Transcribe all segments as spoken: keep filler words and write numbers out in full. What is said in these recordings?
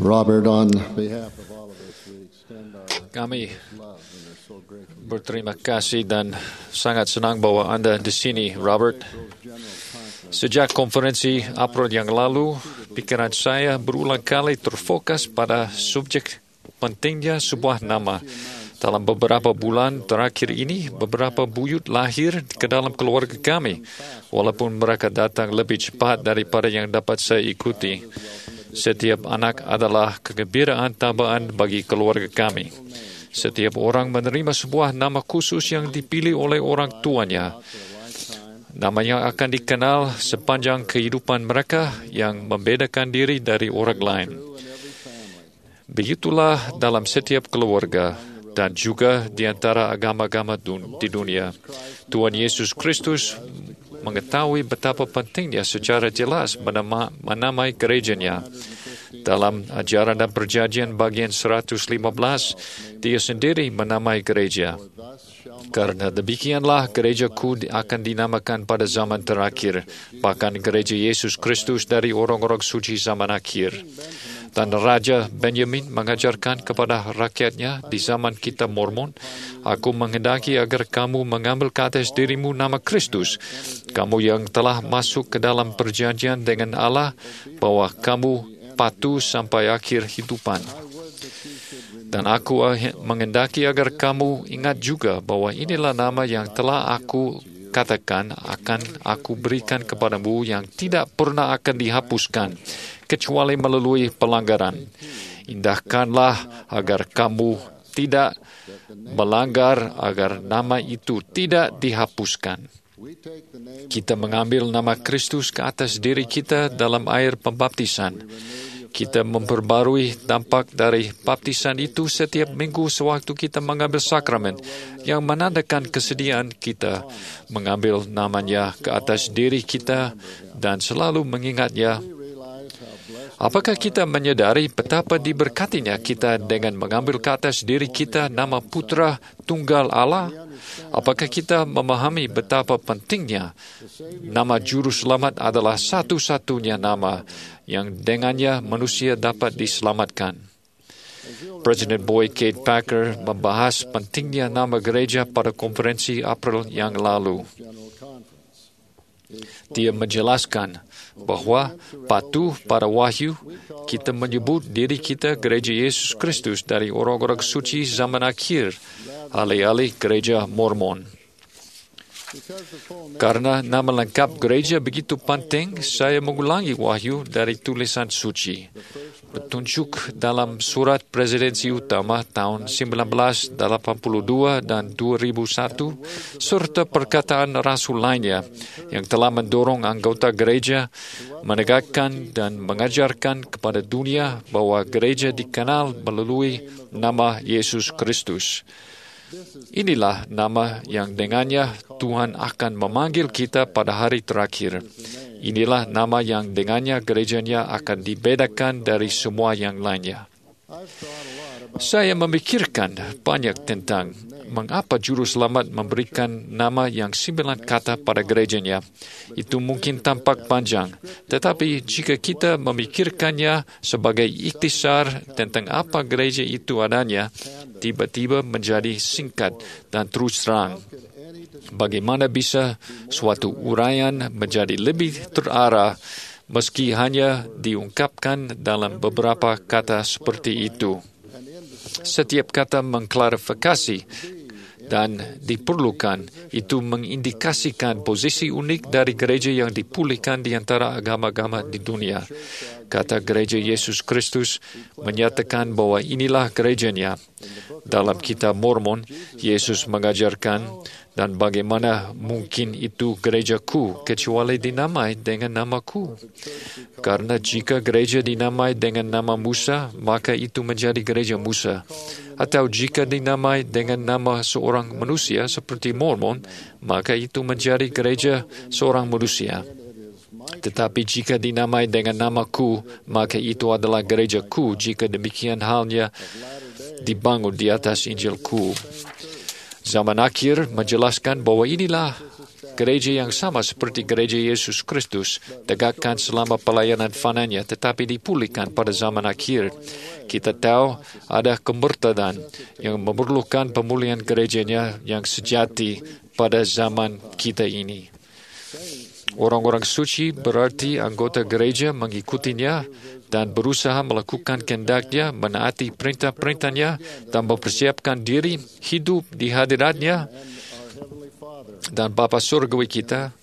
Robert, on behalf of all of us, we extend our Kami love and are so grateful. berterima kasih dan sangat senang bahwa Anda di sini, Robert. Sejak konferensi April yang lalu, pikiran saya berulang kali terfokus pada subjek pentingnya sebuah nama. Dalam beberapa bulan terakhir ini, beberapa buyut lahir ke dalam keluarga kami, walaupun mereka datang lebih cepat daripada yang dapat saya ikuti. Setiap anak adalah kegembiraan tambahan bagi keluarga kami. Setiap orang menerima sebuah nama khusus yang dipilih oleh orang tuanya. Nama yang akan dikenal sepanjang kehidupan mereka yang membedakan diri dari orang lain. Begitulah dalam setiap keluarga dan juga di antara agama-agama di dunia. Tuhan Yesus Kristus mengetahui betapa pentingnya secara jelas menama, menamai gerejanya. Dalam ajaran dan perjanjian bagian seratus lima belas, dia sendiri menamai gereja. Karena demikianlah gerejaku akan dinamakan pada zaman terakhir, bahkan gereja Yesus Kristus dari orang-orang suci zaman akhir. Dan Raja Benjamin mengajarkan kepada rakyatnya di zaman kitab Mormon, aku menghendaki agar kamu mengambil ke atas dirimu nama Kristus, kamu yang telah masuk ke dalam perjanjian dengan Allah, bahwa kamu patuh sampai akhir hidupan. Dan aku menghendaki agar kamu ingat juga bahwa inilah nama yang telah aku katakan akan aku berikan kepadamu yang tidak pernah akan dihapuskan, kecuali melalui pelanggaran. Indahkanlah agar kamu tidak melanggar, agar nama itu tidak dihapuskan. Kita mengambil nama Kristus ke atas diri kita dalam air pembaptisan. Kita memperbarui dampak dari baptisan itu setiap minggu sewaktu kita mengambil sakramen yang menandakan kesediaan kita mengambil namanya ke atas diri kita dan selalu mengingatnya. Apakah kita menyadari betapa diberkatinya kita dengan mengambil ke atas diri kita nama Putra Tunggal Allah? Apakah kita memahami betapa pentingnya nama Juru Selamat adalah satu-satunya nama yang dengannya manusia dapat diselamatkan? Presiden Boyd K. Packer membahas pentingnya nama gereja pada konferensi April yang lalu. Dia menjelaskan bahwa patuh pada wahyu, kita menyebut diri kita gereja Yesus Kristus dari orang-orang suci zaman akhir, alih-alih gereja Mormon. Karena nama lengkap gereja begitu penting, saya mengulangi wahyu dari tulisan suci. Petunjuk dalam surat presidensi utama tahun seribu sembilan ratus delapan puluh dua dan dua ribu satu, serta perkataan rasul lainnya yang telah mendorong anggota gereja menegakkan dan mengajarkan kepada dunia bahwa gereja dikenal melalui nama Yesus Kristus. Inilah nama yang dengannya Tuhan akan memanggil kita pada hari terakhir. Inilah nama yang dengannya gerejanya akan dibedakan dari semua yang lainnya. Saya memikirkan banyak tentang mengapa Juru Selamat memberikan nama yang sembilan kata pada gerejanya. Itu mungkin tampak panjang, tetapi jika kita memikirkannya sebagai ikhtisar tentang apa gereja itu adanya, tiba-tiba menjadi singkat dan terus terang. Bagaimana bisa suatu uraian menjadi lebih terarah meski hanya diungkapkan dalam beberapa kata seperti itu? Setiap kata mengklarifikasi dan diperlukan, itu mengindikasikan posisi unik dari gereja yang dipulihkan di antara agama-agama di dunia. Kata gereja Yesus Kristus menyatakan bahwa inilah gerejanya. Dalam kitab Mormon, Yesus mengajarkan, dan bagaimana mungkin itu gerejaku kecuali dinamai dengan namaku? Karena jika gereja dinamai dengan nama Musa, maka itu menjadi gereja Musa. Atau jika dinamai dengan nama seorang manusia seperti Mormon, maka itu menjadi gereja seorang manusia. Tetapi jika dinamai dengan namaku, maka itu adalah gerejaku jika demikian halnya dibangun di atas Injilku. Zaman akhir menjelaskan bahwa inilah gereja yang sama seperti gereja Yesus Kristus, tegakkan selama pelayanan fananya tetapi dipulihkan pada zaman akhir. Kita tahu ada kemurtadan yang memerlukan pemulihan gerejanya yang sejati pada zaman kita ini. Orang-orang suci berarti anggota gereja mengikutinya dan berusaha melakukan kehendaknya, menaati perintah-perintahnya dan mempersiapkan diri hidup di hadiratnya dan Bapa Surgawi kita.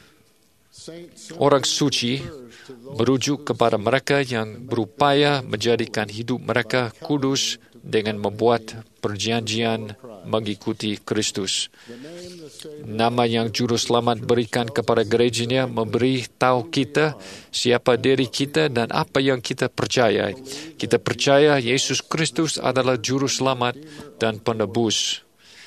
Orang suci merujuk kepada mereka yang berupaya menjadikan hidup mereka kudus dengan membuat perjanjian mengikuti Kristus. Nama yang Juru Selamat berikan kepada gerejanya memberi tahu kita siapa diri kita dan apa yang kita percaya. Kita percaya Yesus Kristus adalah Juru Selamat dan Penebus.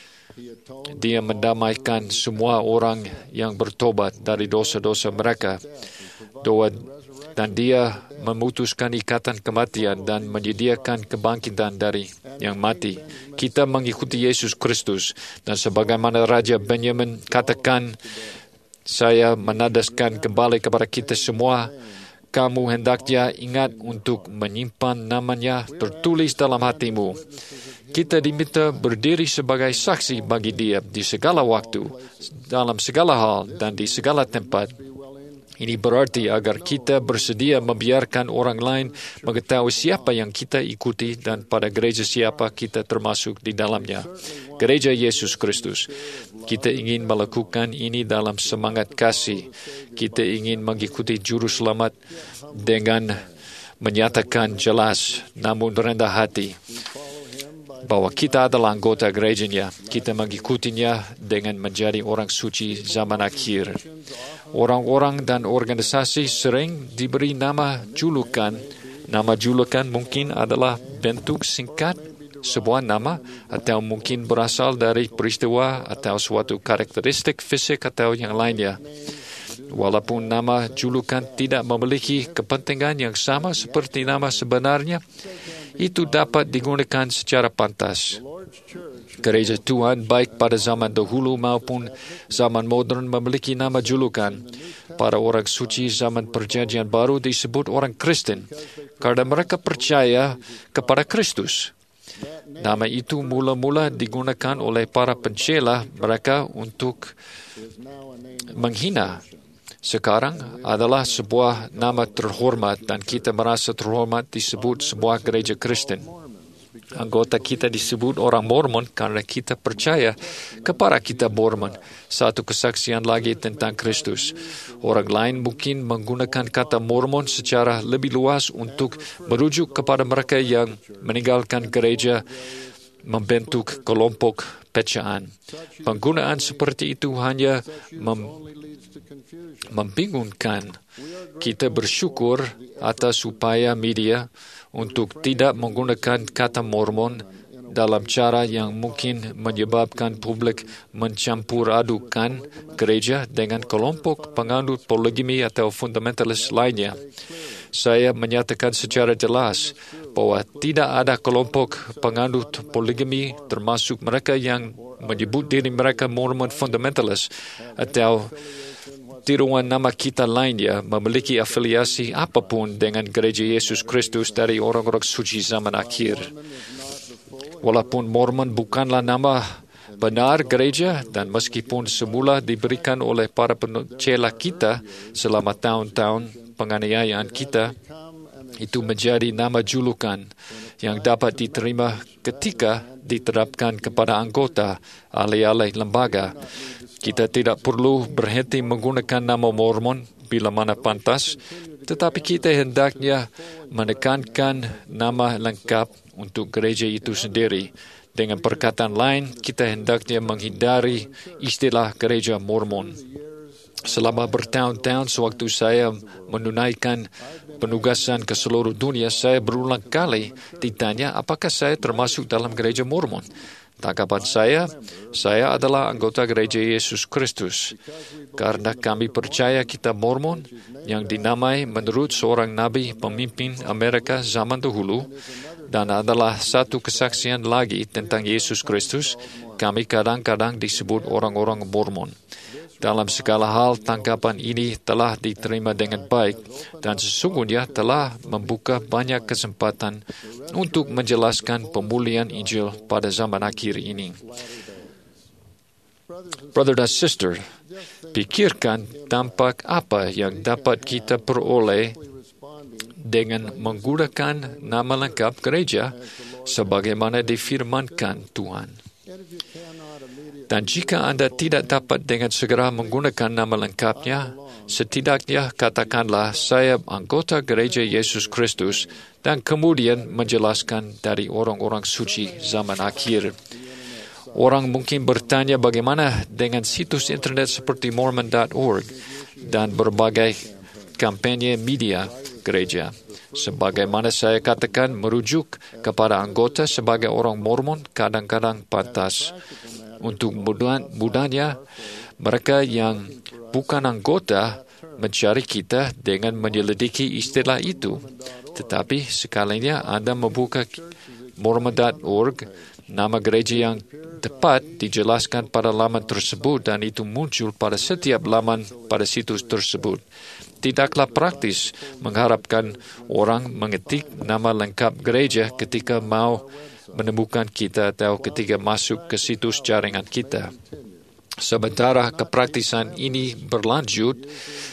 Dia mendamaikan semua orang yang bertobat dari dosa-dosa mereka. Doa dan dia memutuskan ikatan kematian dan menyediakan kebangkitan dari yang mati. Kita mengikuti Yesus Kristus dan sebagaimana Raja Benyamin katakan, saya menadaskan kembali kepada kita semua, kamu hendaknya ingat untuk menyimpan namanya tertulis dalam hatimu. Kita diminta berdiri sebagai saksi bagi dia di segala waktu, dalam segala hal dan di segala tempat. Ini berarti agar kita bersedia membiarkan orang lain mengetahui siapa yang kita ikuti dan pada gereja siapa kita termasuk di dalamnya. Gereja Yesus Kristus. Kita ingin melakukan ini dalam semangat kasih. Kita ingin mengikuti Juru Selamat dengan menyatakan jelas namun rendah hati bahwa kita adalah anggota gerejanya. Kita mengikutinya dengan menjadi orang suci zaman akhir. Orang-orang dan organisasi sering diberi nama julukan. Nama julukan mungkin adalah bentuk singkat sebuah nama atau mungkin berasal dari peristiwa atau suatu karakteristik fisik atau yang lainnya. Walaupun nama julukan tidak memiliki kepentingan yang sama seperti nama sebenarnya, itu dapat digunakan secara pantas. Gereja Tuhan baik pada zaman dahulu maupun zaman modern memiliki nama julukan. Para orang suci zaman perjanjian baru disebut orang Kristen karena mereka percaya kepada Kristus. Nama itu mula-mula digunakan oleh para pencela mereka untuk menghina. Sekarang adalah sebuah nama terhormat dan kita merasa terhormat disebut sebuah gereja Kristen. Anggota kita disebut orang Mormon karena kita percaya kepada kitab Mormon, satu kesaksian lagi tentang Kristus. Orang lain mungkin menggunakan kata Mormon secara lebih luas untuk merujuk kepada mereka yang meninggalkan gereja membentuk kelompok pecahan. Penggunaan seperti itu hanya mem- membingungkan. Kita bersyukur atas upaya media untuk tidak menggunakan kata Mormon dalam cara yang mungkin menyebabkan publik mencampur adukan gereja dengan kelompok penganut poligami atau fundamentalis lainnya. Saya menyatakan secara jelas bahwa tidak ada kelompok penganut poligami termasuk mereka yang menyebut diri mereka Mormon fundamentalis atau tiruan nama kita lainnya memiliki afiliasi apapun dengan gereja Yesus Kristus dari orang-orang suci zaman akhir. Walaupun Mormon bukanlah nama benar gereja dan meskipun semula diberikan oleh para pencela kita selama tahun-tahun penganiayaan kita, itu menjadi nama julukan yang dapat diterima ketika diterapkan kepada anggota alih-alih lembaga. Kita tidak perlu berhenti menggunakan nama Mormon bila mana pantas, tetapi kita hendaknya menekankan nama lengkap untuk gereja itu sendiri. Dengan perkataan lain, kita hendaknya menghindari istilah gereja Mormon. Selama bertahun-tahun sewaktu saya menunaikan penugasan ke seluruh dunia, saya berulang kali ditanya apakah saya termasuk dalam gereja Mormon. Tanggapan saya, saya adalah anggota gereja Yesus Kristus. Karena kami percaya kitab Mormon yang dinamai menurut seorang nabi pemimpin Amerika zaman dahulu dan adalah satu kesaksian lagi tentang Yesus Kristus, kami kadang-kadang disebut orang-orang Mormon. dalam segala hal tanggapan ini telah diterima dengan baik dan sesungguhnya telah membuka banyak kesempatan untuk menjelaskan pemulihan Injil pada zaman akhir ini. Brother dan sister, pikirkan dampak apa yang dapat kita peroleh dengan menggunakan nama lengkap gereja sebagaimana difirmankan Tuhan. Dan jika Anda tidak dapat dengan segera menggunakan nama lengkapnya, setidaknya katakanlah saya anggota gereja Yesus Kristus dan kemudian menjelaskan dari orang-orang suci zaman akhir. Orang mungkin bertanya bagaimana dengan situs internet seperti mormon dot org dan berbagai kampanye media gereja. Sebagaimana saya katakan, merujuk kepada anggota sebagai orang Mormon kadang-kadang pantas. Untuk mudahnya, mereka yang bukan anggota mencari kita dengan menyelidiki istilah itu. Tetapi sekalinya Anda membuka mormon dot org, nama gereja yang tepat dijelaskan pada laman tersebut dan itu muncul pada setiap laman pada situs tersebut. Tidaklah praktis mengharapkan orang mengetik nama lengkap gereja ketika mau menemukan kita atau ketika masuk ke situs jaringan kita. Sementara kepraktisan ini berlanjut,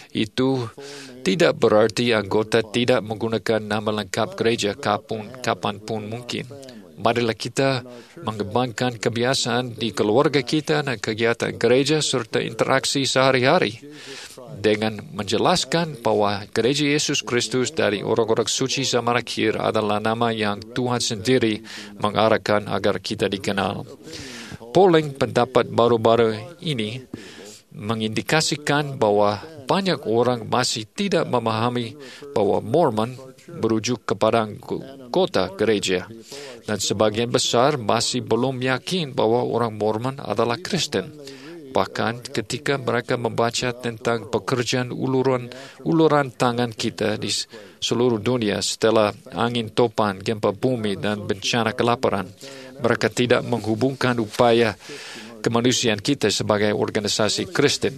itu tidak berarti anggota tidak menggunakan nama lengkap gereja kapun, kapanpun mungkin. Marilah kita mengembangkan kebiasaan di keluarga kita dan kegiatan gereja serta interaksi sehari-hari dengan menjelaskan bahwa gereja Yesus Kristus dari orang-orang suci zaman akhir adalah nama yang Tuhan sendiri mengarahkan agar kita dikenal. Polling pendapat baru-baru ini mengindikasikan bahwa banyak orang masih tidak memahami bahwa Mormon merujuk kepada anggota gereja, dan sebagian besar masih belum yakin bahwa orang Mormon adalah Kristen. Bahkan ketika mereka membaca tentang pekerjaan uluran, uluran tangan kita di seluruh dunia setelah angin topan, gempa bumi, dan bencana kelaparan, mereka tidak menghubungkan upaya kemanusiaan kita sebagai organisasi Kristen.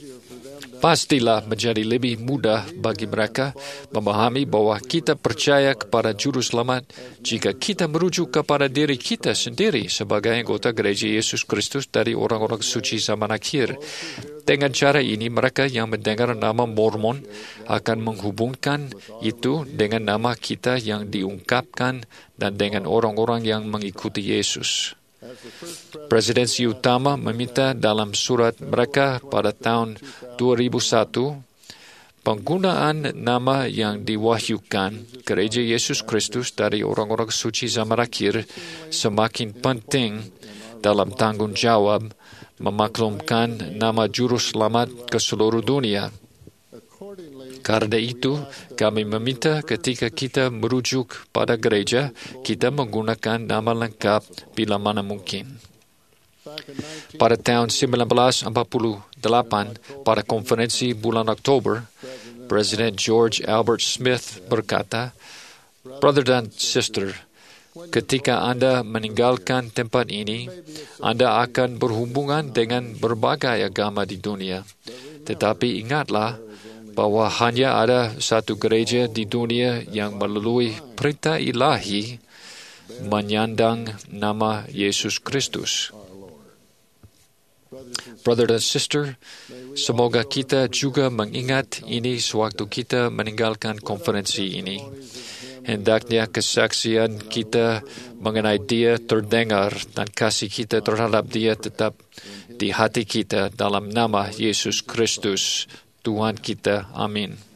Pastilah menjadi lebih mudah bagi mereka memahami bahwa kita percaya kepada Juru Selamat jika kita merujuk kepada diri kita sendiri sebagai anggota gereja Yesus Kristus dari orang-orang suci zaman akhir. Dengan cara ini, mereka yang mendengar nama Mormon akan menghubungkan itu dengan nama kita yang diungkapkan dan dengan orang-orang yang mengikuti Yesus. Presidensi utama meminta dalam surat mereka pada tahun dua ribu satu, penggunaan nama yang diwahyukan gereja Yesus Kristus dari orang-orang suci zaman akhir semakin penting dalam tanggung jawab memaklumkan nama Juru Selamat ke seluruh dunia. Karena itu, kami meminta ketika kita merujuk pada gereja, kita menggunakan nama lengkap bila mana mungkin. Pada tahun sembilan belas empat puluh delapan, pada konferensi bulan Oktober, Presiden George Albert Smith berkata, "Brother dan sister, ketika Anda meninggalkan tempat ini, Anda akan berhubungan dengan berbagai agama di dunia. Tetapi ingatlah, bahwa hanya ada satu gereja di dunia yang melalui perintah ilahi menyandang nama Yesus Kristus." Brother dan sister, semoga kita juga mengingat ini sewaktu kita meninggalkan konferensi ini. Hendaknya kesaksian kita mengenai Dia terdengar dan kasih kita terhadap Dia tetap di hati kita dalam nama Yesus Kristus Tuhan kita. Amin.